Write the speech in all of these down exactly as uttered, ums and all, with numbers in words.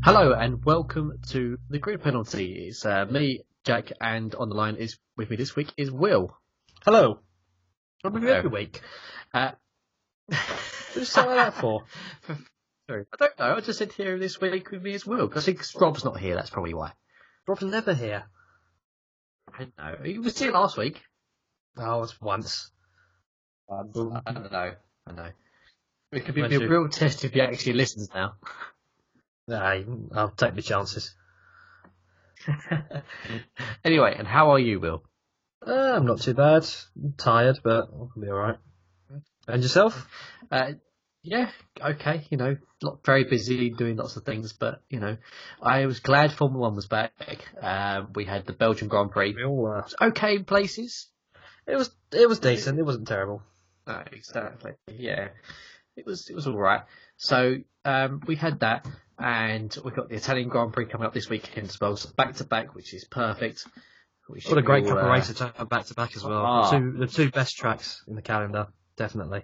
Hello and welcome to the Grid Penalty. It's uh, me, Jack, and on the line is with me this week is Will. Hello. I'm with you Hello. every week. Uh, Who's saying that for? Sorry, I don't know. I just said here this week with me is Will. I think Rob's not here. That's probably why. Rob's never here. I don't know. He was here last week. Oh, it's once. Um, I don't know. I know. It could be, When's be a you- real test if he actually listens now. Nah, I'll take the chances. Anyway, and how are you, Will? Uh, I'm not too bad. I'm tired, but I'll be alright. And yourself? Uh, yeah, okay, you know, lot, very busy doing lots of things, but, you know, I was glad Formula One was back. Uh, we had the Belgian Grand Prix. We all were. Okay in places. It was, it was decent. It wasn't terrible. Uh, exactly, yeah. It was it was all right. So um, we had that, and we got the Italian Grand Prix coming up this weekend as well, so back to back, which is perfect. We What a great all, couple of uh, races to have back to back as well. Ah. The two, the two best tracks in the calendar, definitely.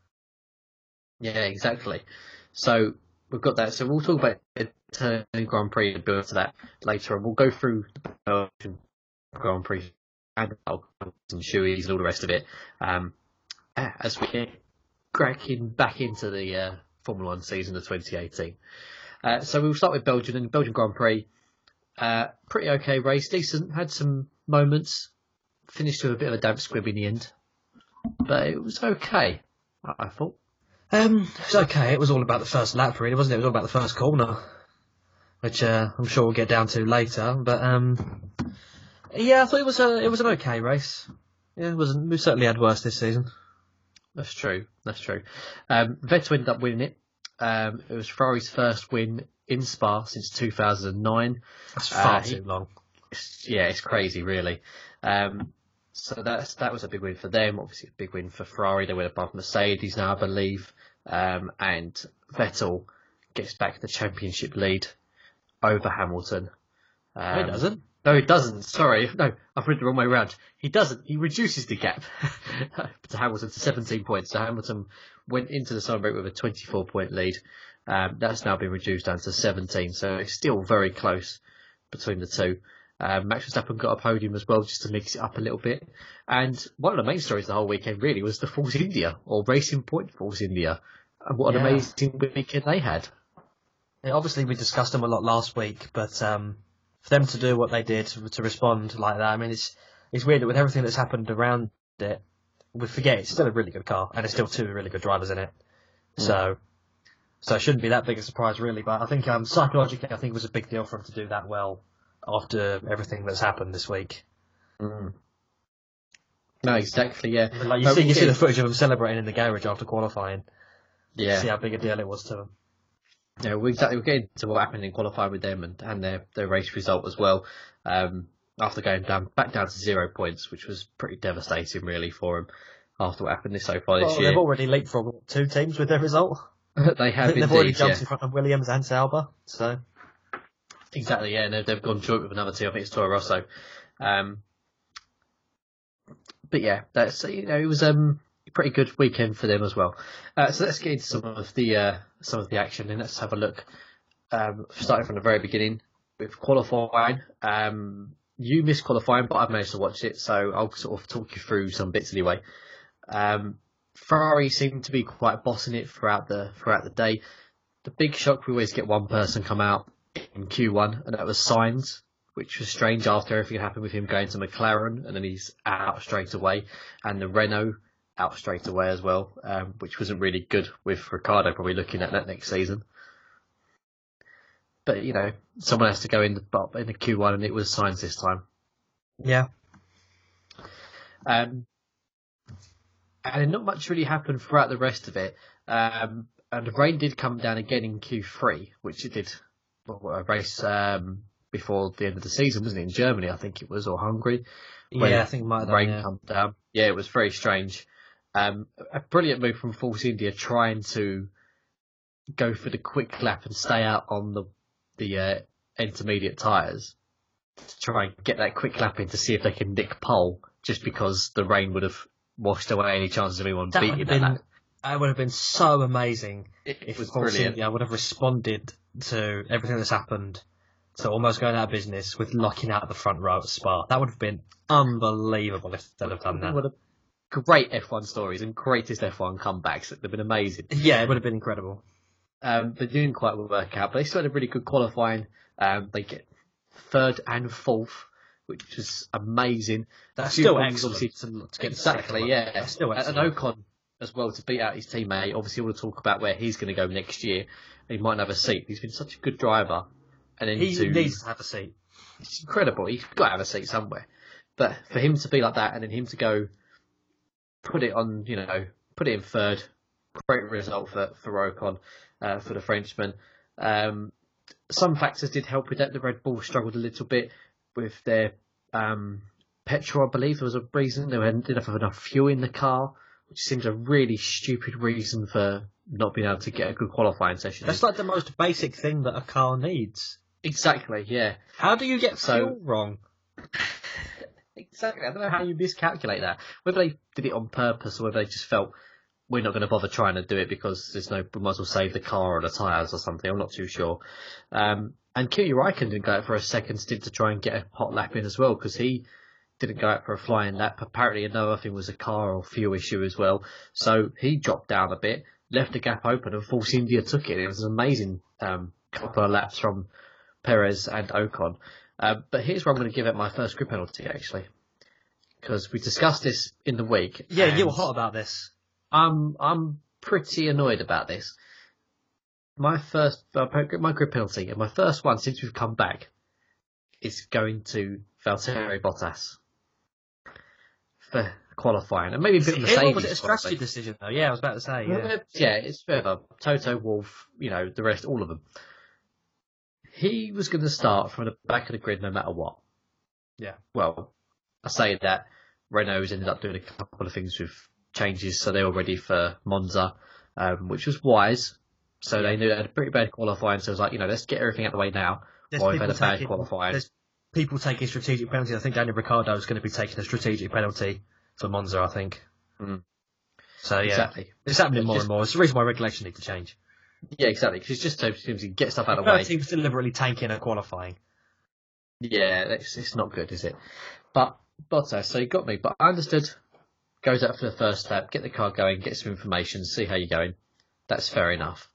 Yeah, exactly. So we've got that. So we'll talk about the Italian Grand Prix and build to that later on. We'll go through the Belgian Grand Prix and and shoeies and all the rest of it um, as we get cracking back into the uh, Formula One season of twenty eighteen. Uh, so we'll start with Belgium and Belgian Grand Prix. Uh, pretty okay race, decent. Had some moments. Finished with a bit of a damp squib in the end, but it was okay. I, I thought. Um, it's okay. It was all about the first lap, really, wasn't it? It was all about the first corner, which uh, I'm sure we'll get down to later. But um, yeah, I thought it was a it was an okay race. Yeah, it wasn't. We certainly had worse this season. That's true. That's true. Um, Vettel ended up winning it. Um, it was Ferrari's first win in Spa since two thousand nine. That's far Uh, too he- long. It's, yeah, it's crazy, really. Um, so that's that was a big win for them. Obviously, a big win for Ferrari. They went above Mercedes now, I believe. Um, and Vettel gets back the championship lead over Hamilton. Um, No, he doesn't. No, he doesn't. Sorry. No, I've read it the wrong way around. He doesn't. He reduces the gap to Hamilton to seventeen points. So Hamilton went into the summer break with a twenty-four point lead. Um, that's now been reduced down to seventeen. So it's still very close between the two. Um, Max Verstappen got a podium as well, just to mix it up a little bit. And one of the main stories the whole weekend really was the Force India, or Racing Point Force India. And what an Yeah. amazing weekend they had. Yeah, obviously, we discussed them a lot last week, but um, for them to do what they did, to respond like that, I mean, it's it's weird that with everything that's happened around it, we forget it's still a really good car, and there's still two really good drivers in it. Mm. So, so it shouldn't be that big a surprise, really. But I think um, psychologically, I think it was a big deal for him to do that well after everything that's happened this week. Mm. No, exactly, yeah. I mean, like you No, see, you we'll see get- the footage of him celebrating in the garage after qualifying. Yeah. See how big a deal it was to him. Yeah, we exactly we're getting to what happened in qualifying with them and, and their, their race result as well. Um, after going down back down to zero points, which was pretty devastating really for them after what happened this so far this Well, year. they've already leapfrogged two teams with their result. they I have think they've indeed, already jumped yeah. in front of Williams and Sauber. So. Exactly, yeah, and they've, they've gone joint with another team. I think it's Toro Rosso. Um, but yeah, that's you know it was um, a pretty good weekend for them as well. Uh, so let's get into some of the uh, some of the action and let's have a look. Um, starting from the very beginning with qualifying. Um, you missed qualifying, but I've managed to watch it, so I'll sort of talk you through some bits anyway. Um, Ferrari seemed to be quite bossing it throughout the throughout the day. The big shock, we always get one person come out in Q one, and that was Sainz, which was strange after everything happened with him going to McLaren, and then he's out straight away, and the Renault out straight away as well, um, which wasn't really good with Ricciardo probably looking at that next season. But, you know, someone has to go in the, in the Q one, and it was Sainz this time. Yeah. Um, and not much really happened throughout the rest of it. Um, and the rain did come down again in Q three, which it did well, a race um, before the end of the season, wasn't it? In Germany, I think it was, or Hungary. when Yeah, I think it might have done, rain yeah. come down. Yeah, it was very strange. Um, a brilliant move from Force India trying to go for the quick lap and stay out on the the uh, intermediate tyres to try and get that quick lap in to see if they can nick pole, just because the rain would have washed away any chances of anyone That would beating have that been lap. It would have been so amazing It, if was Force brilliant. India would have responded to everything that's happened, to almost going out of business with locking out the front row at Spa. That would have been unbelievable if they'd have done that. What a great F one stories and greatest F one comebacks. They've been amazing. Yeah, it would have been incredible. Um, they didn't quite work out, but they still had a really good qualifying. Um, they get third and fourth, which was amazing. That's Few still problems, excellent. obviously. To, to get Exactly, second. yeah. That's still And excellent. Ocon as well to beat out his teammate. Obviously, we'll talk about where he's going to go next year. He might have a seat. He's been such a good driver, and then He to, needs to have a seat. it's incredible. He's got to have a seat somewhere. But for him to be like that, and then him to go put it on, you know, put it in third, great result for for Ocon, uh, for the Frenchman. Um, some factors did help with that. The Red Bull struggled a little bit with their um, petrol, I believe. There was a reason they didn't have enough fuel in the car, which seems a really stupid reason for not being able to get a good qualifying session. That's like the most basic thing that a car needs. Exactly, yeah. How do you get So- fuel wrong? Exactly. I don't know how you miscalculate that. Whether they did it on purpose or whether they just felt we're not going to bother trying to do it because there's no, we might as well save the car or the tyres or something. I'm not too sure. Um, and Kimi Räikkönen didn't go out for a second stint to try and get a hot lap in as well because he didn't go out for a flying lap. Apparently another thing was a car or fuel issue as well. So he dropped down a bit, left the gap open, and Force India took it. It was an amazing um, couple of laps from Perez and Ocon. Uh, but here's where I'm going to give it my first grid penalty, actually. Because we discussed this in the week. Yeah, you and were hot about this. I'm, I'm pretty annoyed about this. My first, uh, my grid penalty, and my first one since we've come back, is going to Valtteri Bottas for qualifying. And maybe a bit of It, Mercedes. was it a strategy probably. decision though? Yeah, I was about to say. Yeah. Yeah, it's further. Toto, Wolf, you know, the rest, all of them. He was going to start from the back of the grid no matter what. Yeah. Well, I say that Renault's ended up doing a couple of things with changes, so they were ready for Monza, um, which was wise. So they knew they had a pretty bad qualifying, so it was like, you know, let's get everything out of the way now. There's Or we've had people a bad taking- qualifying. There's people taking strategic penalties. I think Daniel Ricciardo is going to be taking a strategic penalty for Monza, I think. Mm. So, yeah. Exactly. It's happening more Just- and more. It's the reason why regulations need to change. Yeah, exactly. Because it's just so to get stuff out of the Both way. teams deliberately tanking at qualifying. Yeah, it's, it's not good, is it? But Bottas, so you got me. But I understood. Goes out for the first lap, get the car going, get some information, see how you're going. That's fair enough.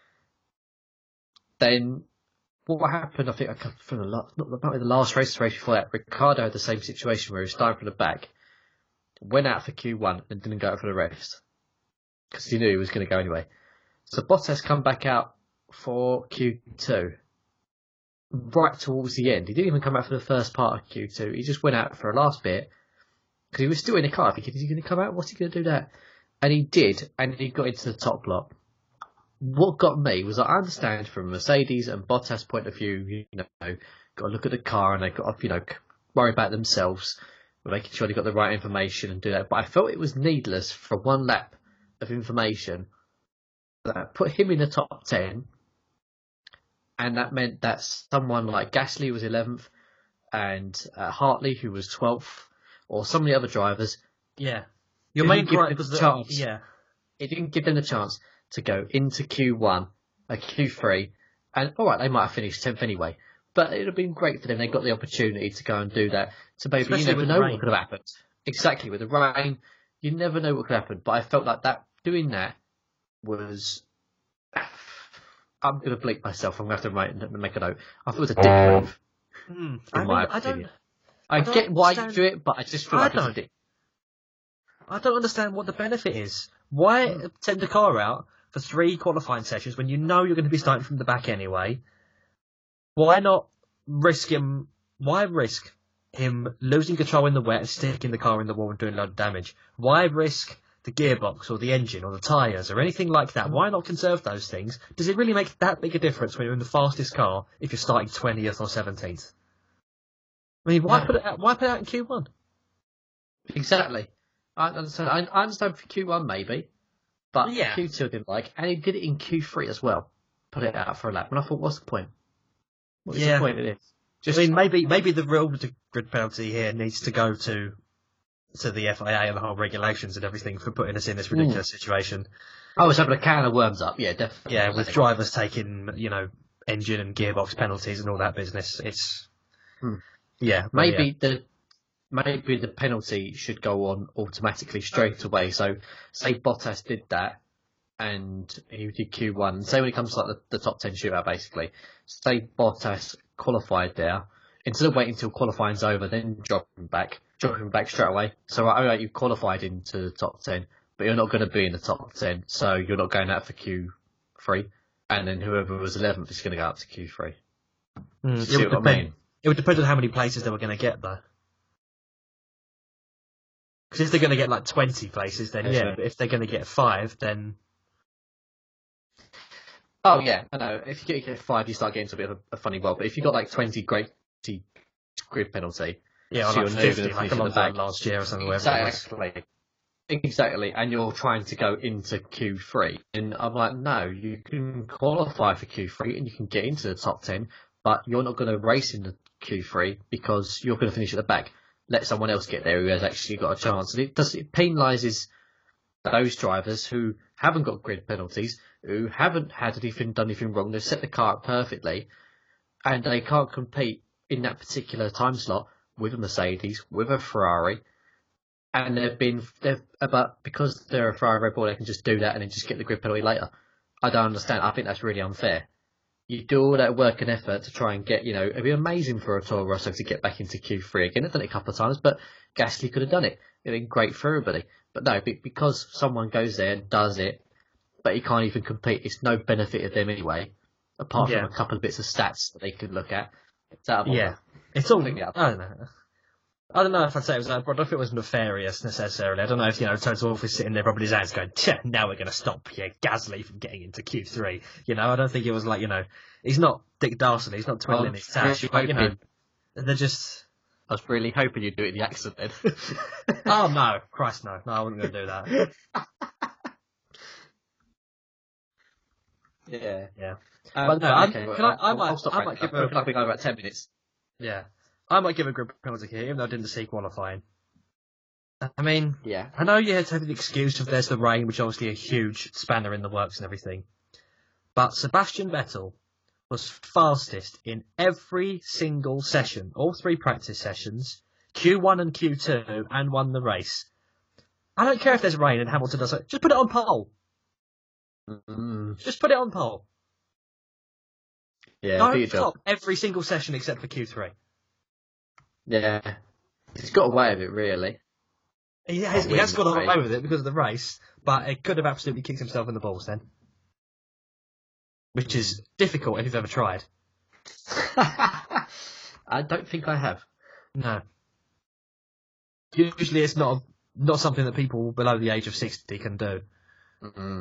Then what happened? I think I come from the last, not the, the last race, the race before that. Ricardo had the same situation where he was starting from the back, went out for Q one and didn't go out for the rest because he knew he was going to go anyway. So Bottas come back out for Q two. Right towards the end. He didn't even come out for the first part of Q two. He just went out for a last bit because he was still in the car thinking, is he going to come out? What's he going to do that? And he did, and he got into the top lot. What got me was I understand from Mercedes and Bottas' point of view, you know, got to look at the car and they've got to, you know, worry about themselves, making sure they got the right information and do that. But I felt it was needless for one lap of information that put him in the top ten. And that meant that someone like Gasly was eleventh and uh, Hartley, who was twelfth, or some of the other drivers, Yeah. Your Didn't main give gripe them was a that, chance. yeah. it didn't give them the chance to go into Q one, uh, Q three, and alright, they might have finished tenth anyway, but it would have been great for them. They got the opportunity to go and do that. So maybe Especially you never with the know rain. what could have happened. Exactly, with the rain, you never know what could happen. But I felt like that doing that was. I'm going to bleep myself. I'm going to have to write, make a note. I thought it was a dick move. Hmm. In I mean, my I don't. opinion. I, I don't get why you understand- do it, but I just feel I like it's a don't. dick. I don't understand what the benefit is. Why Hmm. send the car out for three qualifying sessions when you know you're going to be starting from the back anyway? Why not risk him? Why risk him losing control in the wet and sticking the car in the wall and doing a lot of damage? Why risk the gearbox or the engine or the tyres or anything like that? Why not conserve those things? Does it really make that big a difference when you're in the fastest car if you're starting twentieth or seventeenth? I mean, why No. put it out, why put it out in Q one? Exactly. I understand. I I understand for Q one maybe, but Yeah. Q two I didn't like, and he did it in Q three as well. Put it out for a lap, and I thought, what's the point? What's Yeah. the point of this? Just I mean, maybe maybe the real grid penalty here needs to go to to the F I A and the whole regulations and everything for putting us in this ridiculous mm. situation. I was having a can of worms up, yeah, definitely. Yeah, with drivers taking, you know, engine and gearbox penalties and all that business. It's, hmm. yeah. Maybe yeah. the maybe the penalty should go on automatically straight away. So, say Bottas did that, and he did Q one. Say when it comes to like the, the top ten shootout, basically. Say Bottas qualified there. Instead of waiting until qualifying's over, then drop him back, drop him back straight away. So, all right, you qualified into the top ten, but you're not going to be in the top ten, so you're not going out for Q three. And then whoever was eleventh is going to go up to Q three. Mm, See it, would what depend, I mean? It would depend on how many places they were going to get, though. Because if they're going to get like twenty places, then yeah. But if they're going to get five, then. Oh, yeah, I know. If you get five, you start getting to a bit of a, a funny world. But if you've got like twenty great grid penalty. Yeah, so like fifty, like like last year or something. Exactly. Exactly, and you're trying to go into Q three, and I'm like, no, you can qualify for Q three and you can get into the top ten, but you're not going to race in the Q three because you're going to finish at the back. Let someone else get there who has actually got a chance. And it does it penalises those drivers who haven't got grid penalties, who haven't had anything done anything wrong. They've set the car up perfectly, and they can't compete in that particular time slot with a Mercedes, with a Ferrari. And they've been, they've, but because they're a Ferrari Red Bull, they can just do that and then just get the grid penalty later. I don't understand. I think that's really unfair. You do all that work and effort to try and get, you know, it'd be amazing for a Toro Rosso to get back into Q three again. I've done it a couple of times, but Gasly could have done it. It'd been great for everybody. But no, because someone goes there and does it, but he can't even compete, it's no benefit of them anyway, apart yeah. from a couple of bits of stats that they could look at. It's out of yeah. order. It's all, I don't know. I don't know if I'd say it was, I don't know if it was nefarious necessarily. I don't know if, you know, Toto Wolff is sitting there rubbing his hands going, now we're going to stop yeah, Gasly from getting into Q three. You know, I don't think it was like, you know, he's not Dick Dawson, he's not twiddling his tash. But, you know, they're just... I was really hoping you'd do it in the accent then. Oh, no. Christ, no. No, I wasn't going to do that. yeah. Yeah. Um, but no, okay, I, well, can I, I I'll, might, I'll stop I right might give I've a... been going about ten minutes. Yeah. I might give a grid penalty here, even though I didn't see qualifying. I mean, yeah. I know you had to have an excuse if there's the rain, which is obviously a huge spanner in the works and everything. But Sebastian Vettel was fastest in every single session, all three practice sessions, Q one and Q two, and won the race. I don't care if there's rain and Hamilton does it. Just put it on pole. Mm. Just put it on pole. Yeah, don't stop every single session except for Q three. Yeah. He's got away with it, really. He has, he has got away with it because of the race, but it could have absolutely kicked himself in the balls then. Which is difficult if you've ever tried. I don't think I have. No. Usually it's not not something that people below the age of sixty can do. Mm-hmm.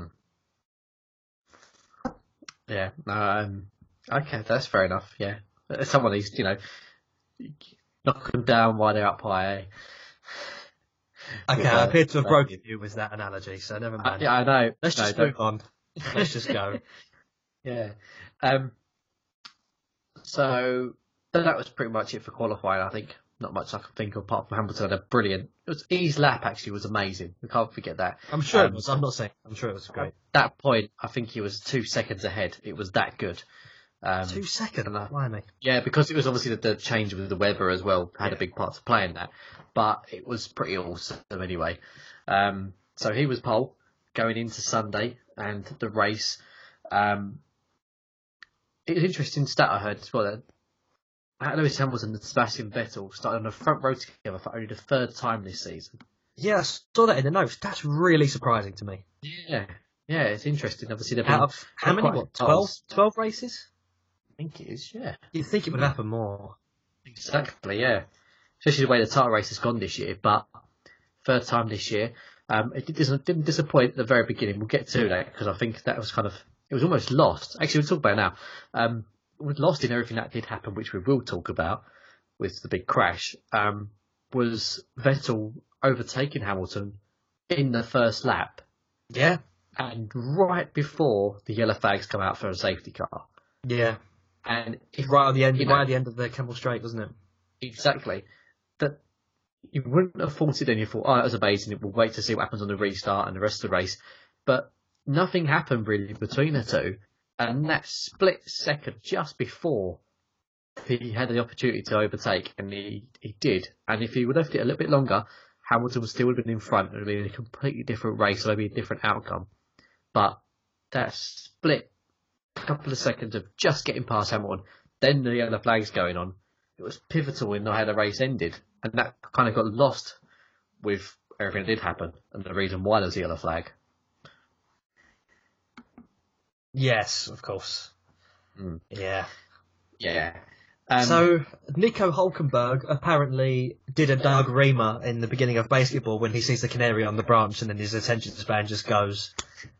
Yeah. Um, okay, that's fair enough, yeah. Someone who's, you know, knock them down while they're up high. Okay, yeah, I appear to have broken you with that analogy, so never mind. Uh, yeah, I know. Let's no, just don't. move on. Let's just go. Yeah. Um, so that was pretty much it for qualifying, I think. Not much I can think of apart from Hamilton had a brilliant. It was his lap actually was amazing. We can't forget that. I'm sure um, it was. I'm not saying. I'm sure it was great. At that point, I think he was two seconds ahead. It was that good. Um, two seconds. Why me? Yeah, because it was obviously the, the change with the weather as well had yeah. a big part to play in that. But it was pretty awesome anyway. Um, so he was pole going into Sunday and the race. Um, it was an interesting stat I heard as well. That Lewis Hamilton and Sebastian Vettel started on the front row together for only the third time this season. Yeah, I saw that in the notes. That's really surprising to me. Yeah, yeah, it's interesting. Obviously, they've out been of how many? What, twelve? twelve races? I think it is. Yeah, you'd think it would happen more. Exactly. Yeah, especially the way the title race has gone this year. But third time this year, um, it didn't, didn't disappoint at the very beginning. We'll get to that because I think that was kind of it was almost lost. Actually, we'll talk about it now. Um, was lost in everything that did happen, which we will talk about with the big crash, um, was Vettel overtaking Hamilton in the first lap. Yeah. And right before the yellow flags come out for a safety car. Yeah. And if, right at the end, you right know, at the end of the Kemmel Straight, wasn't it? Exactly. That you wouldn't have thought it then. You thought, oh, that was amazing. We'll wait to see what happens on the restart and the rest of the race. But nothing happened really between the two. And that split second just before he had the opportunity to overtake, and he, he did. And if he would have left it a little bit longer, Hamilton would still have been in front. It would have been a completely different race, maybe a different outcome. But that split couple of seconds of just getting past Hamilton, then the yellow flags going on, it was pivotal in how the race ended. And that kind of got lost with everything that did happen and the reason why there was a yellow flag. Yes, of course. Mm. Yeah. Yeah. Um, so, Nico Hulkenberg apparently did a Doug Reamer in the beginning of basketball when he sees the canary on the branch and then his attention span just goes.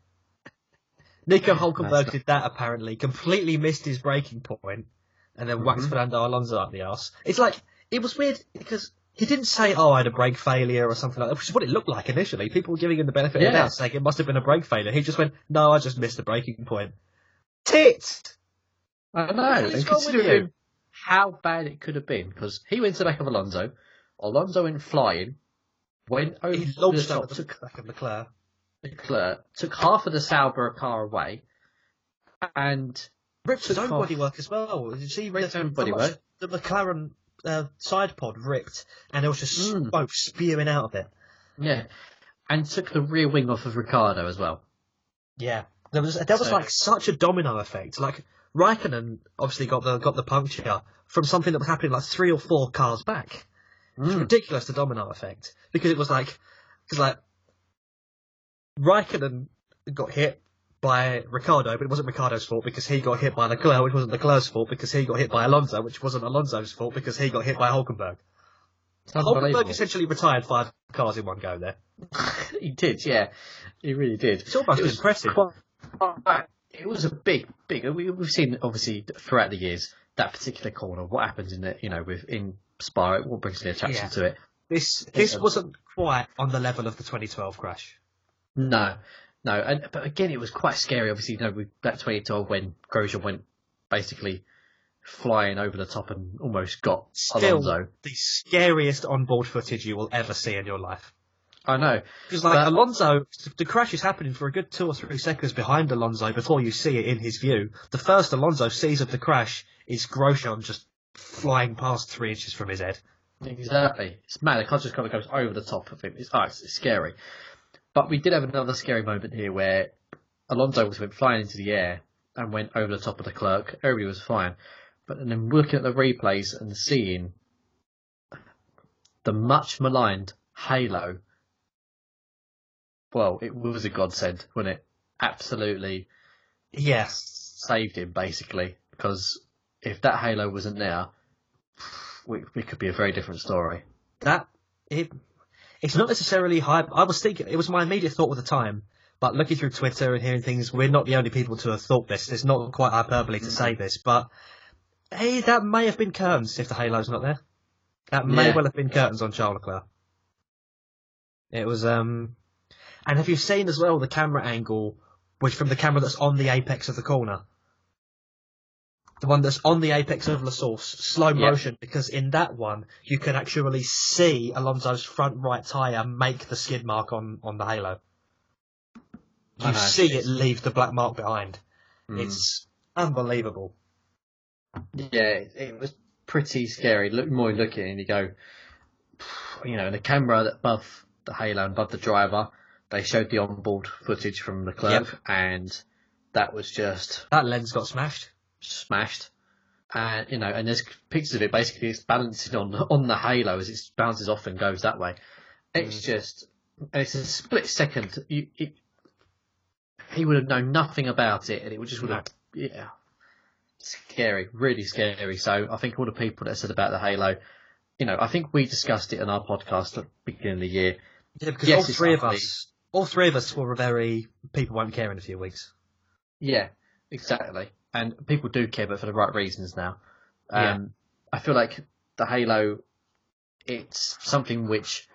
Nico Hulkenberg did that apparently, completely missed his breaking point and then mm-hmm. whacked Fernando Alonso up the arse. It's like, it was weird because he didn't say, oh, I had a brake failure or something like that, which is what it looked like initially. People were giving him the benefit yeah. of the doubt, saying it must have been a brake failure. He just went, no, I just missed the breaking point. Tit! I know, and considering how bad it could have been, because he went to the back of Alonso, Alonso went flying, went over he launched the top, over the took, back of Leclerc. Leclerc, took half of the Sauber car away, and ripped his own bodywork as well. Did you see his own bodywork? The McLaren uh, side pod ripped, and there was just mm. smoke spewing out of it. Yeah, and took the rear wing off of Ricciardo as well. Yeah, there was there was so, like such a domino effect. Like Raikkonen obviously got the got the puncture from something that was happening like three or four cars back. It's mm. ridiculous, the domino effect, because it was like because like Raikkonen got hit by Ricciardo, but it wasn't Ricciardo's fault because he got hit by Leclerc, which wasn't Leclerc's fault because he got hit by Alonso, which wasn't Alonso's fault because he got hit by Hulkenberg. Hulkenberg essentially retired five cars in one go there. He did, yeah. He really did. It's almost it was impressive. Quite, it was a big, big... We, we've seen, obviously, throughout the years, that particular corner, what happens in the, you know, with in Spa, what brings the attraction yeah. to it. This this yeah. wasn't quite on the level of the twenty twelve crash. No. No, and but again, it was quite scary. Obviously, you know, with that twenty twelve when Grosjean went basically flying over the top and almost got Still Alonso. The scariest onboard footage you will ever see in your life. I know, because like but, Alonso, the crash is happening for a good two or three seconds behind Alonso before you see it in his view. The first Alonso sees of the crash is Grosjean just flying past three inches from his head. Exactly, it's mad. The car just kind of goes over the top of him. It's, oh, it's, it's scary. But we did have another scary moment here where Alonso went flying into the air and went over the top of the Leclerc. Everybody was fine. But then looking at the replays and seeing the much maligned halo, well, it was a godsend, wasn't it? Absolutely. Yes. Saved him, basically. Because if that halo wasn't there, we, we could be a very different story. That, it... It's not necessarily hype. I was thinking, it was my immediate thought at the time, but looking through Twitter and hearing things, we're not the only people to have thought this. It's not quite hyperbole to say this, but hey, that may have been curtains if the halo's not there. That may yeah. well have been curtains on Charles Leclerc. It was, um, and have you seen as well the camera angle, which from the camera that's on the apex of the corner? The one that's on the apex of La Source, slow motion, yep. because in that one, you can actually see Alonso's front right tyre make the skid mark on, on the halo. You see it leave the black mark behind. Mm. It's unbelievable. Yeah, it, it was pretty scary. Look more looking and you go, you know, the camera above the halo and above the driver, they showed the onboard footage from Leclerc, yep. and that was just... That lens got smashed. Smashed, and uh, you know, and there's pictures of it. Basically, it's balancing on on the halo as it bounces off and goes that way. It's mm. just, it's a split second. You, it, he would have known nothing about it, and it would just would have, yeah, scary, really scary. So I think all the people that said about the halo, you know, I think we discussed it in our podcast at the beginning of the year. Yeah, because yes, all three of us, all three of us were very people won't care in a few weeks. Yeah, exactly. And people do care, but for the right reasons now. Um, yeah. I feel like the Halo, it's something which,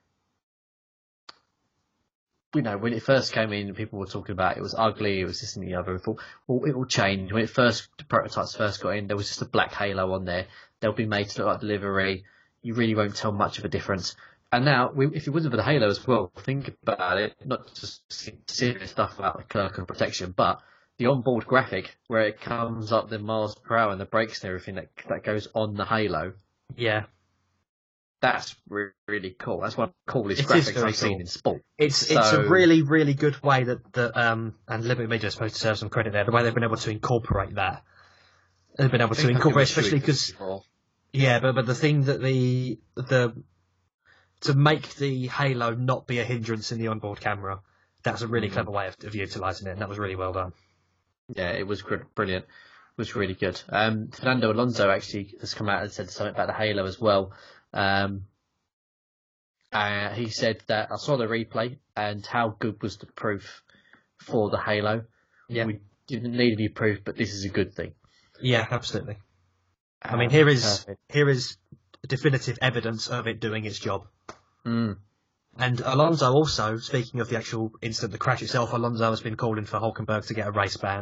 you know, when it first came in, people were talking about it was ugly, it was this and the other. We thought, well, it will change. When it first, the prototypes first got in, there was just a black Halo on there. They'll be made to look like delivery. you really won't tell much of a difference. And now, we, if it wasn't for the halo as well, think about it, not just serious stuff about the clerk and protection, but the onboard graphic where it comes up the miles per hour and the brakes and everything that that goes on the halo. Yeah. That's re- really cool. That's one of the coolest It graphics is very I've seen cool. in sport. It's So- it's a really, really good way that, that um, and Liberty Media is supposed to serve some credit there, the way they've been able to incorporate that. They've been able to incorporate, especially because, yeah, but, but the thing that the, the, to make the halo not be a hindrance in the onboard camera, that's a really Mm. clever way of, of utilising it, and that was really well done. Yeah, it was gr- brilliant. It was really good. Um, Fernando Alonso actually has come out and said something about the halo as well. Um, uh, he said that I saw the replay and how good was the proof for the halo. Yeah. We didn't need any proof, but this is a good thing. Yeah, absolutely. I mean, Um, here is perfect. here is definitive evidence of it doing its job. Mm. And Alonso also, speaking of the actual incident, the crash itself, Alonso has been calling for Hulkenberg to get a race ban.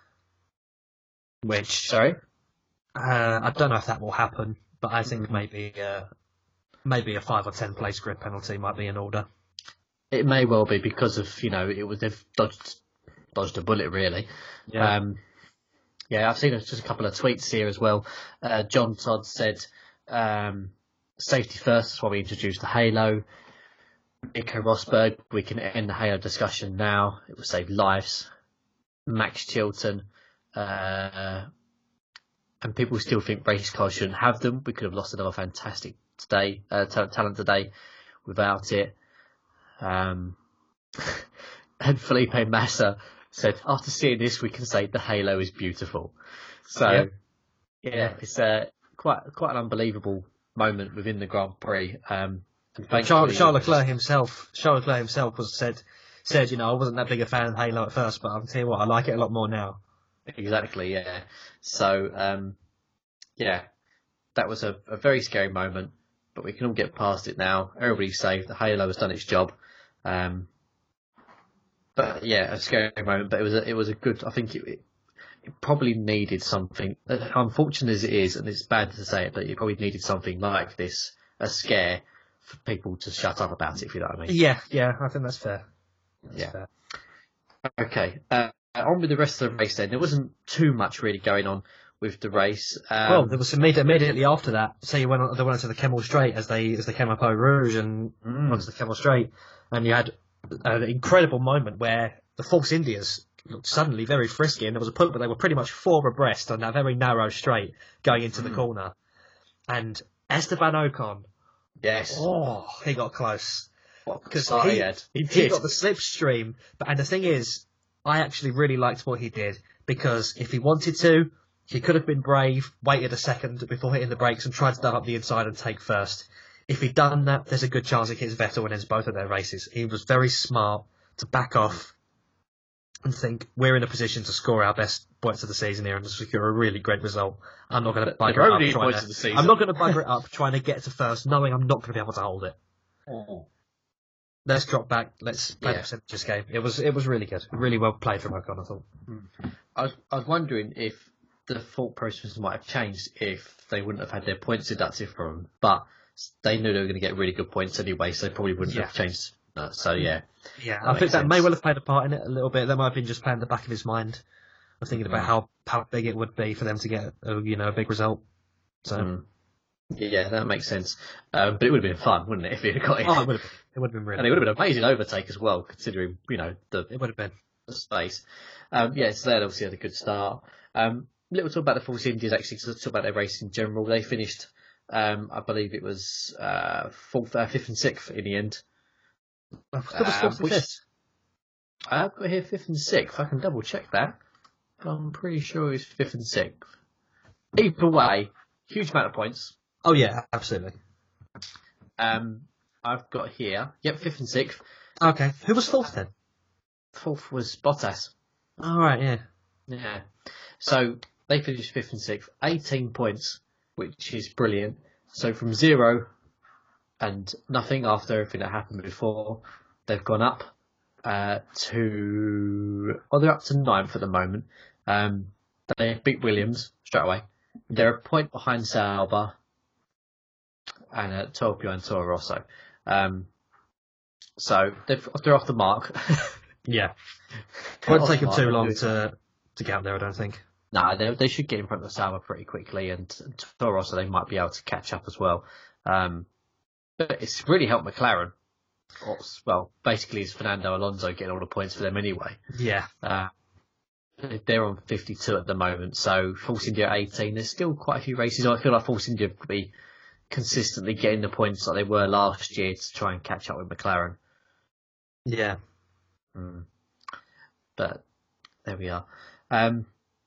Which, Sorry? uh, I don't know if that will happen, but I think Mhm. maybe uh, maybe a five or ten place grid penalty might be in order. It may well be because of, you know, it was they've dodged dodged a bullet really. Yeah. Um, yeah, I've seen just a couple of tweets here as well. Uh, John Todd said, um, "Safety first. That's why we introduced the Halo." Nico Rosberg, "We can end the Halo discussion now. It will save lives." Max Chilton, uh, and people still think race cars shouldn't have them. We could have lost another fantastic today, uh, ta- talent today without it. Um, and Felipe Massa said, "After seeing this, we can say the Halo is beautiful." So, Yeah. yeah, it's uh, quite quite an unbelievable moment within the Grand Prix. Um, and Charles, thankfully- Charles Leclerc himself, Charles Leclerc himself was said said, you know, I wasn't that big a fan of Halo at first, but I'll tell you what, I like it a lot more now. Exactly, yeah. So, um, yeah, that was a, a very scary moment, but we can all get past it now. Everybody's safe. The Halo has done its job. Um, but yeah, a scary moment, but it was a, it was a good. I think it, it, it probably needed something. uh, Unfortunate as it is, and it's bad to say it, but it probably needed something like this, a scare for people to shut up about it. If you know what I mean. Yeah, yeah, I think that's fair. That's Yeah. fair. Okay. Uh, on with the rest of the race then. There wasn't too much really going on with the race. Um, Well, there was some immediate, immediately after that. Say you went on, they went onto the Kemmel Straight as they as they came up Eau Rouge and Mm. onto the Kemmel Straight, and you had an incredible moment where the Force Indias looked suddenly very frisky, and there was a point where they were pretty much four abreast on that very narrow straight going into the Mm. corner, and Esteban Ocon, Yes. oh, he got close. What 'Cause start he- had. He He did. got the slipstream, but and the thing is, I actually really liked what he did because if he wanted to, he could have been brave, waited a second before hitting the brakes and tried to dive up the inside and take first. If he'd done that, there's a good chance he hits Vettel and ends both of their races. He was very smart to back off and think we're in a position to score our best points of the season here and to secure a really great result. I'm not going to bugger The it only up. Trying points to, of the season. I'm not going to bugger it up trying to get to first, knowing I'm not going to be able to hold it. Oh. Let's drop back. Let's play Yeah. the percentages game. It was it was really good. Really well played from Ocon, I thought. I was, I was wondering if the thought process might have changed if they wouldn't have had their points deducted from them, but they knew they were going to get really good points anyway, so they probably wouldn't Yeah. have changed. Uh, so yeah, Yeah, That I think makes that may sense. well have played a part in it a little bit. That might have been just playing the back of his mind of thinking about Mm. how, how big it would be for them to get a, you know a big result. So Mm. yeah, that makes sense. Um, but it would have been fun, wouldn't it, if he had got it? oh, it would have been. It would have been really. And it would have been an amazing overtake as well, considering you know the It would have been. the space. Um, yeah, so they had obviously had a good start. Um, little talk about the Force Indians actually, because talk about their race in general. They finished, um, I believe it was uh, fourth, uh, fifth, and sixth in the end. That was Um, fourth and which- fifth. I've got here fifth and sixth. I can double check that. But I'm pretty sure it's fifth and sixth. Either way, huge amount of points. Oh yeah, absolutely. Um, I've got here, yep, fifth and sixth. Okay, who was fourth then? Fourth was Bottas. All right, yeah. Yeah. So they finished fifth and sixth, eighteen points, which is brilliant. So from zero and nothing after everything that happened before, they've gone up uh, to, well, they're up to ninth at the moment. Um, they beat Williams straight away. They're a point behind Sauber. and uh, twelve behind Toro Rosso. Um, so they've, they're off the mark. Yeah. Won't Off take the them mark. too long to to get up there, I don't think. No, they they should get in front of Sauber pretty quickly, and, and Toro Rosso they might be able to catch up as well. Um, but it's really helped McLaren. Or, well, basically it's Fernando Alonso getting all the points for them anyway. Yeah. Uh, they're on fifty-two at the moment, so Force India eighteen. There's still quite a few races. I feel like Force India could be consistently getting the points like they were last year to try and catch up with McLaren. Yeah. Mm. But there we are. Um,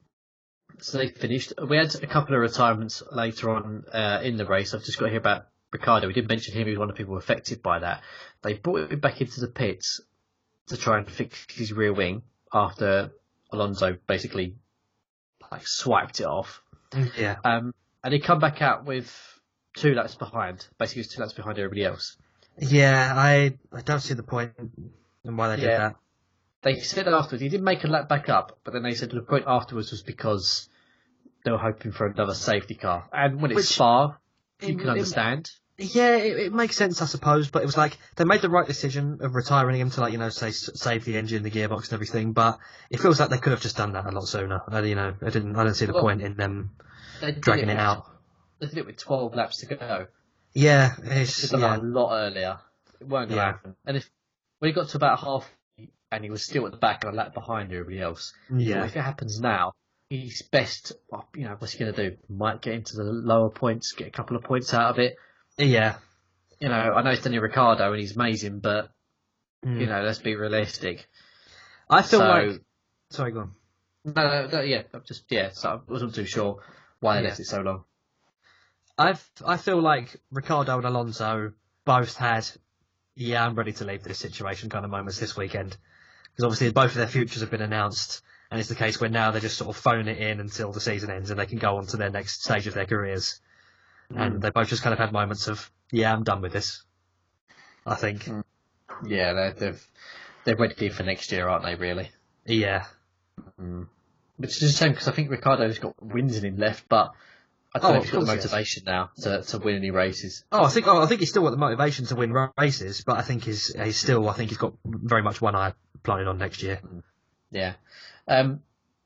so they finished. We had a couple of retirements later on uh, in the race. I've just got to hear about Ricciardo. We did mention him. He was one of the people affected by that. They brought him back into the pits to try and fix his rear wing after Alonso basically like swiped it off. Yeah. Um, and he come back out with two laps behind. Basically, he was two laps behind everybody else. Yeah, I I don't see the point in why they did Yeah. that. They said afterwards he did make a lap back up, but then they said the point afterwards was because they were hoping for another safety car. And when it's Which- Spa, you it- can it- understand. Yeah, it, it makes sense, I suppose, but it was like they made the right decision of retiring him to, like, you know, say save the engine, the gearbox, and everything. But it feels like they could have just done that a lot sooner. I, you know, I didn't. I don't see the Well, point in them They did dragging it with- out. They did it with twelve laps to go. Yeah, Should it's have done yeah, that a lot earlier. It weren't going to Yeah. happen. And if when he got to about half, and he was still at the back and a lap behind everybody else. yeah, But if it happens now, he's best. Well, you know, what's he going to do? Might get into the lower points, get a couple of points out of it. yeah. You know, I know it's Daniel Ricciardo and he's amazing, but Mm. you know, let's be realistic. I feel so, like. Sorry, go on. no, no, no, yeah, I'm just yeah. So I wasn't too sure why they Yeah. left it so long. I've I feel like Ricardo and Alonso both had, yeah, I'm ready to leave this situation kind of moments this weekend, because obviously both of their futures have been announced, and it's the case where now they're just sort of phoning it in until the season ends and they can go on to their next stage of their careers, and they both just kind of had moments of, yeah, I'm done with this. I think, Mm. Yeah, they're they've, they're ready for next year, aren't they? Really. yeah, Mm. Which is a shame because I think Ricardo's got wins in him left, but I don't Oh, know of if he's got the course he has. motivation now to, to win any races. Oh, I think oh, I think he's still got the motivation to win races, but I think he's he's still I think he's got very much one eye planning on next year. Yeah. Um,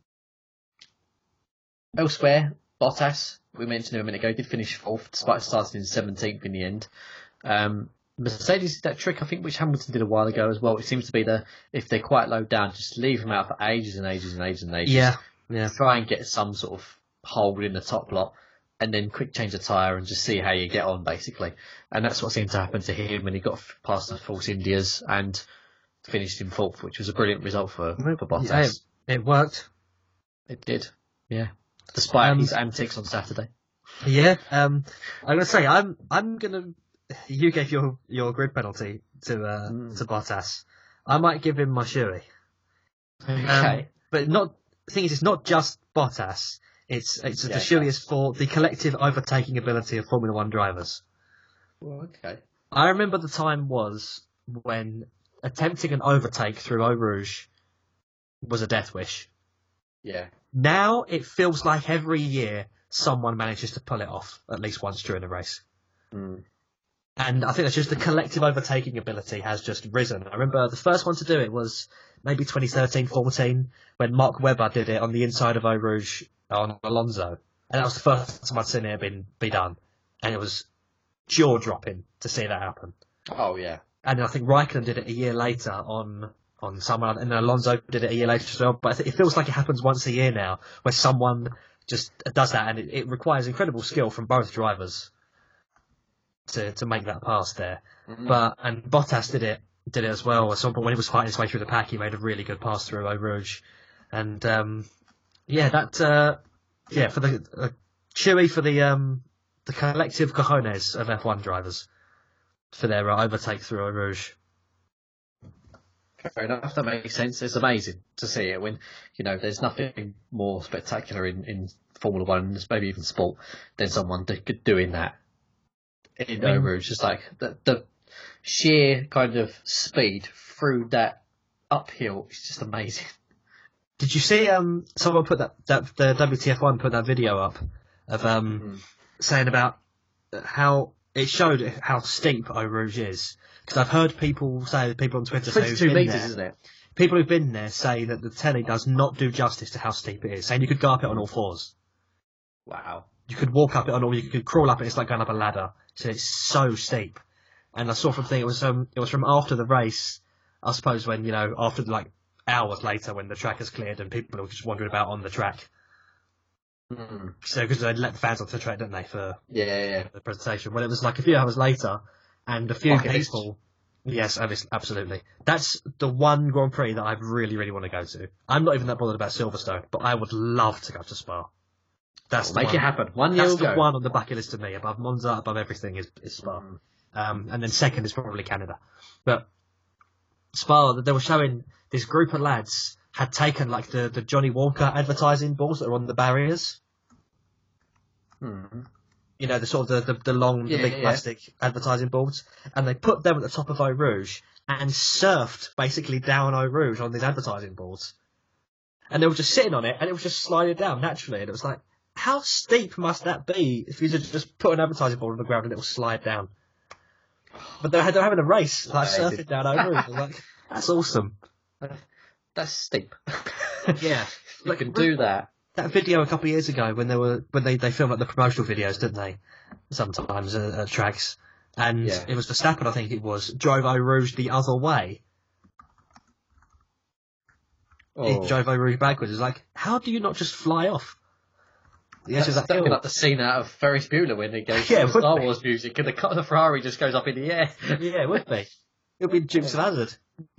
elsewhere, Bottas, we mentioned him a minute ago, did finish fourth despite starting in seventeenth in the end. Um, Mercedes did that trick, I think, which Hamilton did a while ago as well. It seems to be the if they're quite low down, just leave them out for ages and ages and ages and ages. Yeah, yeah, Try and get some sort of hold in the top lot, and then quick change the tyre and just see how you get on, basically. And that's what seemed to happen to him when he got past the Force Indias and finished in fourth, which was a brilliant result for, for Bottas. Yeah, it, it worked. It did, yeah. Despite Um, his antics on Saturday. Yeah, um, I'm gonna say I'm I'm gonna. You gave your, your grid penalty to uh, Mm. to Bottas. I might give him my shoey. Okay. Um, but not. The thing is, it's not just Bottas. It's it's Yeah, the shoey yeah. is for the collective overtaking ability of Formula One drivers. Well, okay. I remember the time was when attempting an overtake through Eau Rouge was a death wish. Yeah. Now it feels like every year someone manages to pull it off at least once during a race. Mm. And I think that's just the collective overtaking ability has just risen. I remember the first one to do it was maybe twenty thirteen fourteen when Mark Webber did it on the inside of Eau Rouge on Alonso. And that was the first time I'd seen it been be done. And it was jaw-dropping to see that happen. Oh, yeah. And then I think Raikkonen did it a year later on on someone, and then Alonso did it a year later as well. But I think it feels like it happens once a year now, where someone just does that, and it, it requires incredible skill from both drivers to to make that pass there. Mhm. But and Bottas did it did it as well. At some point when he was fighting his way through the pack, he made a really good pass through Eau Rouge, and um, yeah, that uh, yeah for the uh, chewy for the um, the collective cojones of F one drivers for their uh, overtake through Eau Rouge. Fair enough, that makes sense. It's amazing to see it when, you know, there's nothing more spectacular in, in Formula One, maybe even sport, than someone do, doing that in I mean- Eau Rouge. Just like the, the sheer kind of speed through that uphill is just amazing. Did you see um someone put that, that the W T F one put that video up of um saying about how it showed how steep Eau Rouge is. Because I've heard people say, people on Twitter say, twenty-two who've been metres, there, isn't it? people who've been there say that the telly does not do justice to how steep it is, saying you could go up it on all fours. Wow. You could walk up it on all, you could crawl up it, it's like going up a ladder. So it's so steep. And I saw from thing, it was um, it was from after the race, I suppose when, you know, after like hours later when the track is cleared and people were just wandering about on the track. Mm. So, because they'd let the fans onto the track, didn't they, for yeah, yeah, yeah. the presentation. Well, it was like a few hours later, and a few Bucket list. people... Yes, obviously, absolutely. That's the one Grand Prix that I really, really want to go to. I'm not even that bothered about Silverstone, but I would love to go to Spa. That's We'll the make one. it happen. One year That's will the go. one on the bucket list to me. Above Monza, above everything is, is Spa. Mm. Um, and then second is probably Canada. But Spa, they were showing this group of lads had taken like the, the Johnny Walker advertising boards that are on the barriers. Mm. You know, the sort of the, the, the long, Yeah, the big yeah. plastic advertising boards. And they put them at the top of Eau Rouge and surfed basically down Eau Rouge on these advertising boards. And they were just sitting on it and it was just sliding down naturally. And it was like, how steep must that be if you just put an advertising board on the ground and it will slide down? But they're, they're having a race, like surfing down Eau Rouge. I was like, that's awesome. That's steep. Yeah. You can do that. That video a couple of years ago when they were when they, they filmed like the promotional videos, didn't they? Sometimes at, at tracks, and Yeah. it was Verstappen, I think it was, drove Eau Rouge the other way. Oh. He drove Eau Rouge backwards. It's like, how do you not just fly off? The edge That's of that that'd be hill. like the scene out of Ferris Bueller when he goes Yeah, to it would Star be. Wars music and the, car- the Ferrari just goes up in the air. Yeah, it would be. It would be Dukes of Hazzard.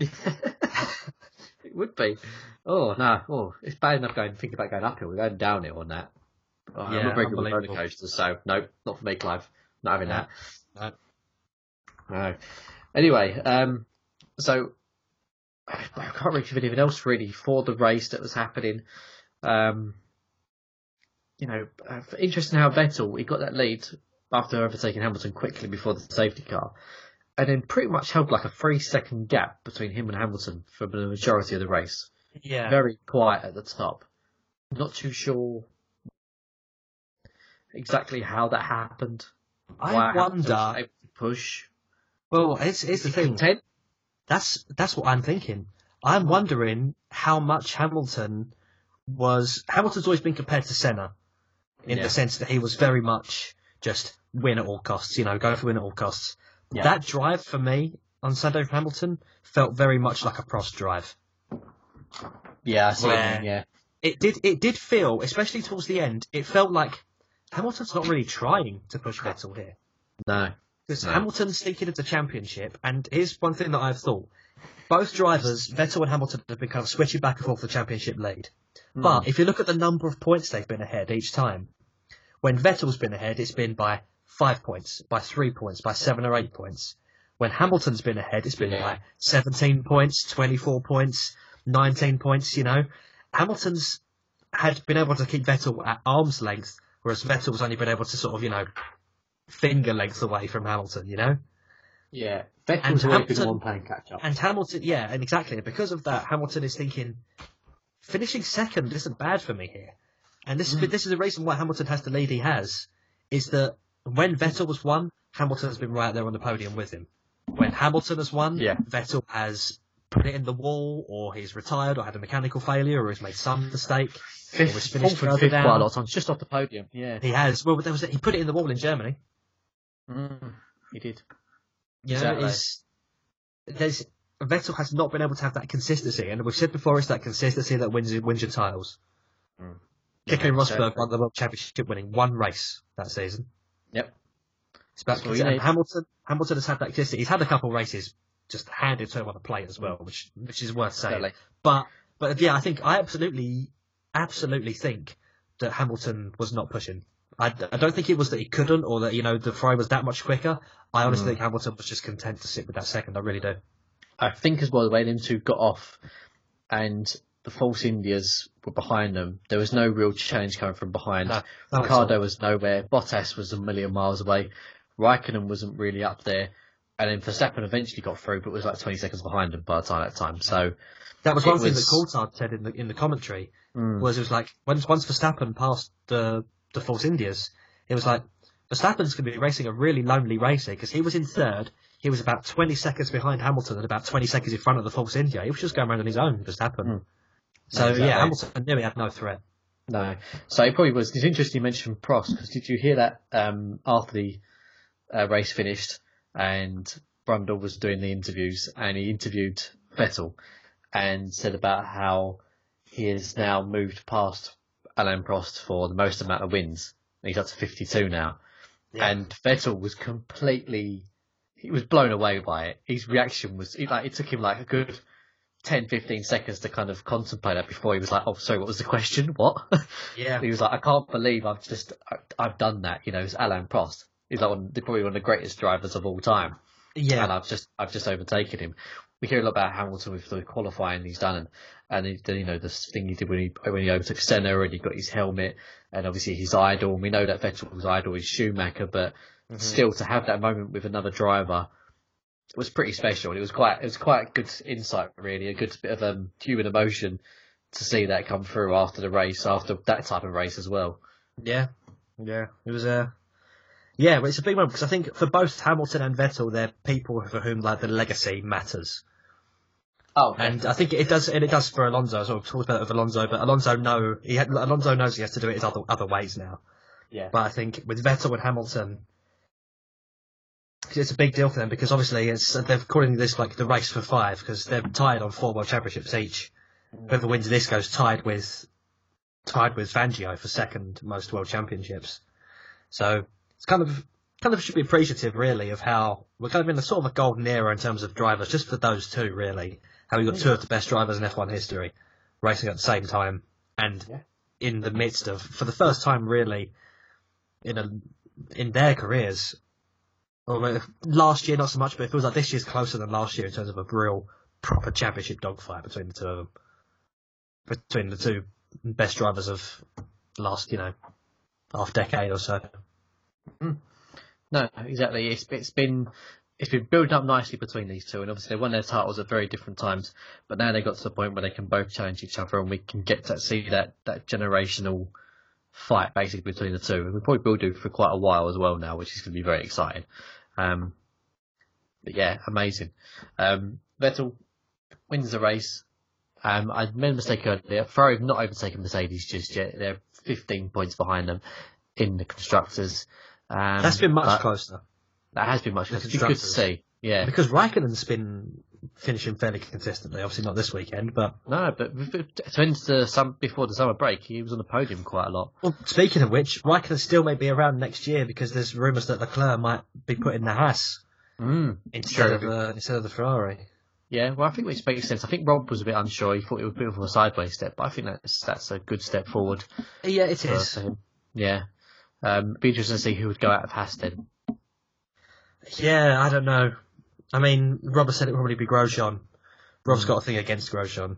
It would be. Oh no! Oh, it's bad enough going thinking about going uphill. We're going downhill on that. Oh, I'm Yeah, not very good with roller unbelievable. coasters, so no, not for me, Clive. Not having No. that. No. Anyway, um, so I can't really think of anything else really for the race that was happening. Um, you know, uh, interesting how Vettel he got that lead after overtaking Hamilton quickly before the safety car, and then pretty much held like a three second gap between him and Hamilton for the majority of the race. Yeah. Very quiet at the top. Not too sure exactly how that happened. I Why Hamilton was wonder. able to push. Well, it's, it's the Is he thing. content? That's that's what I'm thinking. I'm wondering how much Hamilton was. Hamilton's always been compared to Senna, in Yeah. the sense that he was very much just win at all costs. You know, go for win at all costs. Yeah. That drive for me on Sunday for Hamilton felt very much like a Prost drive. Yeah, I see what you Where- mean, yeah. It did. It did feel, especially towards the end, it felt like Hamilton's not really trying to push Vettel here. No. Because No. Hamilton's thinking of the championship, and here's one thing that I've thought. Both drivers, Vettel and Hamilton, have been kind of switching back and forth the championship lead. Hmm. But if you look at the number of points they've been ahead each time, when Vettel's been ahead, it's been by five points, by three points, by seven or eight points. When Hamilton's been ahead, it's been Yeah. by seventeen points, twenty-four points, nineteen points, you know. Hamilton's had been able to keep Vettel at arm's length, whereas Vettel's only been able to sort of, you know, finger length away from Hamilton, you know? Yeah. And Vettel's always good Hamilton- one playing catch up. And Hamilton, yeah, and exactly. And because of that, Hamilton is thinking, finishing second isn't bad for me here. And this, Mm. is this is the reason why Hamilton has the lead he has, is that when Vettel was won, Hamilton has been right there on the podium with him. When Hamilton has won, Yeah. Vettel has put it in the wall, or he's retired, or had a mechanical failure, or he's made some mistake. Or was Fifth, finished fourth and further fifth down. quite a lot of times, just off the podium. Yeah. He has. Well, there was he put it in the wall in Germany. Mm, he did. You know, Exactly. is there's Vettel has not been able to have that consistency, and we've said before, it's that consistency that wins wins your titles. Mm. Keke Yeah, Rosberg exactly. won the World Championship, winning one race that season. Yep. It's about That's what you and need. Hamilton. Hamilton has had that consistency. He's had a couple of races just handed to him on a plate as well, which which is worth saying. Exactly. But but yeah, I think I absolutely absolutely think that Hamilton was not pushing. I, I don't think it was that he couldn't, or that, you know, the Ferrari was that much quicker. I honestly Mm. think Hamilton was just content to sit with that second. I really do. I think as well, when them two got off and the Force Indias were behind them, there was no real challenge coming from behind. No, no, Ricardo was nowhere. Bottas was a million miles away. Raikkonen wasn't really up there. And then Verstappen eventually got through, but was like twenty seconds behind him by the time that time. So That was It one thing was- that Coulthard said in the in the commentary. mm, Was it was like once once Verstappen passed the the Force Indias, it was like Verstappen's going to be racing a really lonely race here because he was in third. He was about twenty seconds behind Hamilton and about twenty seconds in front of the Force India. He was just going around on his own, Verstappen. Mm. So, exactly. yeah, Hamilton knew he had no threat. No. So it probably was. It's interesting you mentioned Prost, because did you hear that um, after the uh, race finished and Brundle was doing the interviews and he interviewed Vettel and said about how he has now moved past Alain Prost for the most amount of wins. He's up to fifty-two now. Yeah. And Vettel was completely, he was blown away by it. His reaction was, he, like, it took him like a good ten, fifteen seconds to kind of contemplate that before he was like, oh, sorry, what was the question? What? Yeah. He was like, I can't believe I've just, I, I've done that. You know, it's Alain Prost. He's like one, probably one of the greatest drivers of all time. Yeah. And I've just, I've just overtaken him. We hear a lot about Hamilton with the qualifying he's done, and, and he, you know, the thing he did when he when he overtook Senna and he got his helmet, and obviously his idol. And we know that Vettel's idol is Schumacher, but mm-hmm. still to have that moment with another driver was pretty special. It was quite, it was quite good insight, really, a good bit of um, human emotion to see that come through after the race, after that type of race as well. Yeah, yeah, it was a. Uh... Yeah, but it's a big one because I think for both Hamilton and Vettel, they're people for whom like the legacy matters. Oh, and I think it does, and it does for Alonso as well. We talked about it with Alonso, but Alonso know he had, Alonso knows he has to do it his other other ways now. Yeah. But I think with Vettel and Hamilton, it's a big deal for them because obviously it's they're calling this like the race for five because they're tied on four world championships each. Mm. Whoever wins this goes tied with tied with Fangio for second most world championships. So it's kind of kind of should be appreciative really of how we're kind of in a sort of a golden era in terms of drivers, just for those two really. How we got two of the best drivers in F one history racing at the same time and yeah. in the midst of, for the first time really, in a in their careers. Or last year not so much, but it feels like this year's closer than last year in terms of a real proper championship dogfight between the two of them, between the two best drivers of last, you know, half decade or so. Mm. No, exactly. It's it's been. It's been building up nicely between these two, and obviously they won their titles at very different times. But now they got to the point where they can both challenge each other, and we can get to see that, that generational fight basically between the two. And we probably will do for quite a while as well now, which is going to be very exciting. Um, but yeah, amazing. Um, Vettel wins the race. Um, I made a mistake earlier. Ferrari have not overtaken Mercedes just yet. They're fifteen points behind them in the constructors. Um, That's been much closer. That has been much closer. It's good to see. Yeah. Because Raikkonen's been finishing fairly consistently. Obviously not this weekend, but... No, but since the some before the summer break, he was on the podium quite a lot. Well, speaking of which, Raikkonen still may be around next year because there's rumours that Leclerc might be put in the Haas mm, instead, of, uh, instead of the Ferrari. Yeah, well, I think which makes sense. I think Rob was a bit unsure. He thought it was a bit of a sideways step, but I think that's that's a good step forward. Yeah, it for, is. For him. Yeah. Um, be interesting to see who would go out of Haas then. Yeah, I don't know. I mean, Robert said it would probably be Grosjean. Rob's mm. got a thing against Grosjean.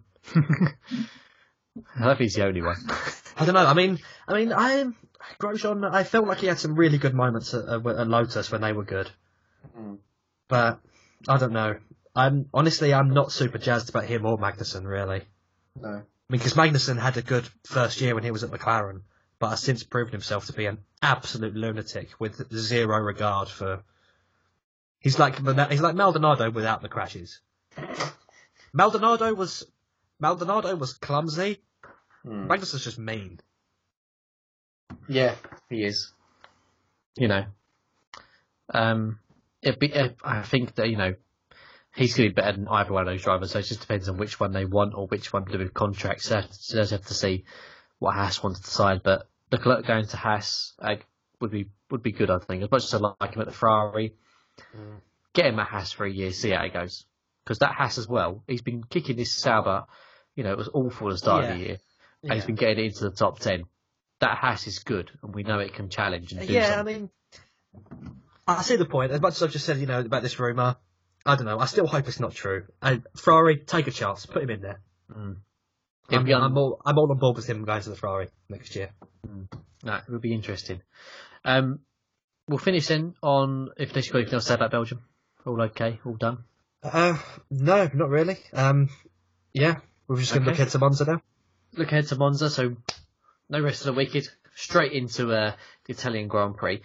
I hope he's the only one. I don't know. I mean, I mean, I Grosjean. I felt like he had some really good moments at, at, at Lotus when they were good, mm. but I don't know. I'm honestly, I'm not super jazzed about him or Magnussen really. No, I mean, because Magnussen had a good first year when he was at McLaren, but has since proven himself to be an absolute lunatic with zero regard for. He's like he's like Maldonado without the crashes. Maldonado was Maldonado was clumsy. Mm. Magnussen's just mean. Yeah, he is. You know, um, it be, I think that you know he's going to be better than either one of those drivers. So it just depends on which one they want or which one to do with contracts. So they have to see what Haas wants to decide. But Leclerc going to Haas uh, would be would be good. I think as much as I like him at the Ferrari. Mm. Get him at Haas for a year, see how it goes. Because that Haas as well, he's been kicking this Sauber, you know, it was awful at the start yeah. of the year, and yeah. he's been getting it into the top ten. That Haas is good, and we know it can challenge and do yeah, something. I mean, I see the point. As much as I've just said, you know, about this rumour, I don't know, I still hope it's not true. And Ferrari, take a chance, put him in there. Mm. I'm, un- I'm, all, I'm all on board with him going to the Ferrari next year. Mm. No, it would be interesting. Um, We'll finish then on, if there's got anything else to say about Belgium. All okay, all done? Uh, no, not really. Um, yeah, we're just going to okay. look ahead to Monza now. Look ahead to Monza, so no rest of the weekend. Straight into uh, the Italian Grand Prix.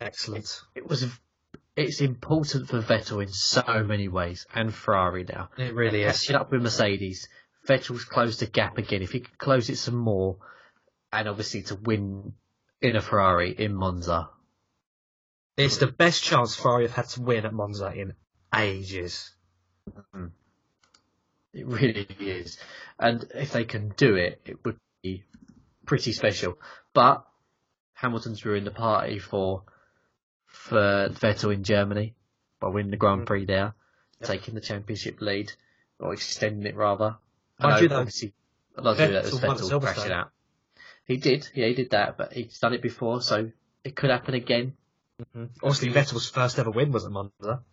Excellent. It was. It's important for Vettel in so many ways, and Ferrari now. It really is. Catching up with Mercedes, Vettel's closed the gap again. If he could close it some more, and obviously to win in a Ferrari in Monza. It's the best chance Ferrari have had to win at Monza in ages. Mm. It really is. And if they can do it, it would be pretty special. But Hamilton's ruined the party for for Vettel in Germany by winning the Grand Prix there, yep. taking the championship lead, or extending it rather. Mind I know, you, though, obviously, a lot of that was Vettel crashing out. He did, yeah, he did that, but he's done it before, so it could happen again. Mm-hmm. Obviously, Vettel's first ever win was at Monza.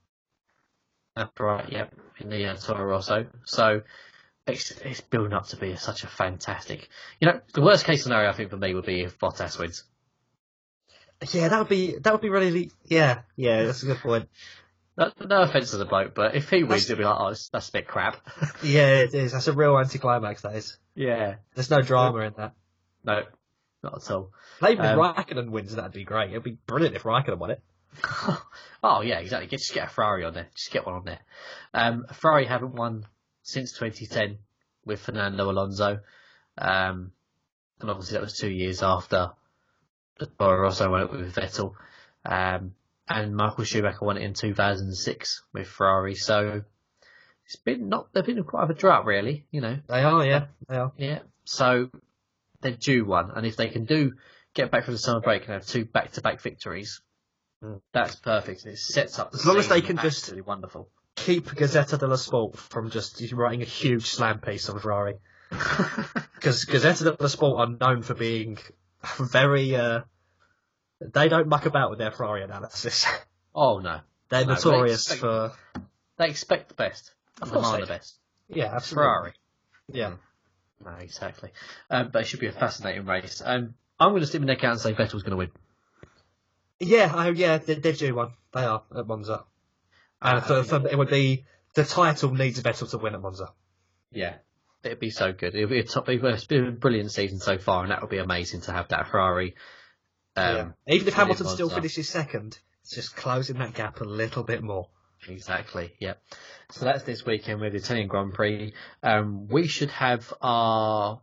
That's right, yeah, in the uh, Toro Rosso. So it's, it's building up to be such a fantastic. You know, the worst case scenario I think for me would be if Bottas wins. Yeah, that would be that would be really. Yeah, yeah, that's a good point. No, no offence to the bloke, but if he wins, it'll be like, oh, that's, that's a bit crap. Yeah, it is. That's a real anticlimax. That is. Yeah, there's no drama in that. No, not at all. Maybe um, if Raikkonen wins, that'd be great. It'd be brilliant if Raikkonen won it. Oh yeah, exactly. Just get a Ferrari on there. Just get one on there. Um, Ferrari haven't won since twenty ten with Fernando Alonso, um, and obviously that was two years after Toro Rosso won it with Vettel, um, and Michael Schumacher won it in two thousand six with Ferrari. So it's been not they've been quite of a drought, really. You know, they are. Yeah, they are. Yeah. So they're due one, and if they can do get back from the summer break and have two back-to-back victories. That's perfect. It sets up the as long as they can just really wonderful. Keep Gazzetta dello Sport from just writing a huge slam piece on Ferrari. Because Gazzetta dello Sport are known for being very. Uh, they don't muck about with their Ferrari analysis. Oh no, they're no, notorious they expect, for. They expect the best. Of and course demand they the best. Yeah, absolutely. Ferrari. Yeah. No, exactly. Um, but it should be a fascinating race. Um, I'm going to stick my neck out and say Vettel's going to win. Yeah, oh yeah, they're, they're due one. They are at Monza. And uh, for, for, it would be the title needs Vettel to win at Monza. Yeah, it'd be so good. It'd be a top. It's been a brilliant season so far, and that would be amazing to have that Ferrari. Um, yeah. Even if Hamilton still finishes second, it's just closing that gap a little bit more. Exactly. Yeah. So that's this weekend with the Italian Grand Prix. Um, we should have our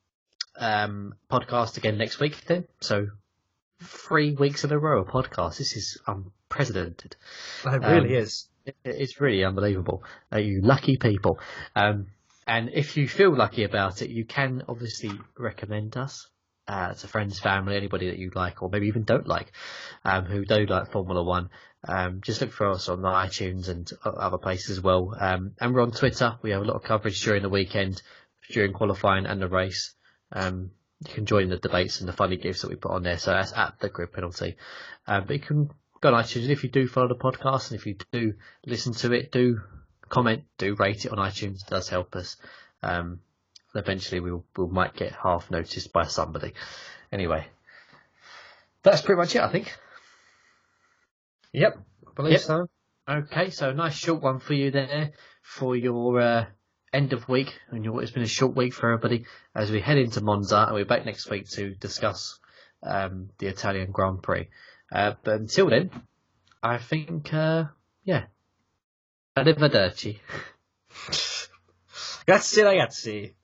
um, podcast again next week then. So. Three weeks in a row of podcast. This is unprecedented. It really um, is. It, it's really unbelievable. Uh, you lucky people. Um, and if you feel lucky about it, you can obviously recommend us uh, to friends, family, anybody that you like, or maybe even don't like, um, who do like Formula One. Um, just look for us on iTunes and other places as well. Um, and we're on Twitter. We have a lot of coverage during the weekend, during qualifying and the race. Um, You can join the debates and the funny gifs that we put on there. So that's at the Grid Penalty. Um, but you can go on iTunes. If you do follow the podcast and if you do listen to it, do comment, do rate it on iTunes. It does help us. Um, eventually we we'll, we might get half noticed by somebody. Anyway, that's pretty much it, I think. Yep, I believe yep. so. Okay, so a nice short one for you there for your uh, end of week, and it's been a short week for everybody as we head into Monza, and we're back next week to discuss um, the Italian Grand Prix. Uh, but until then, I think, uh, yeah, arrivederci. Grazie ragazzi.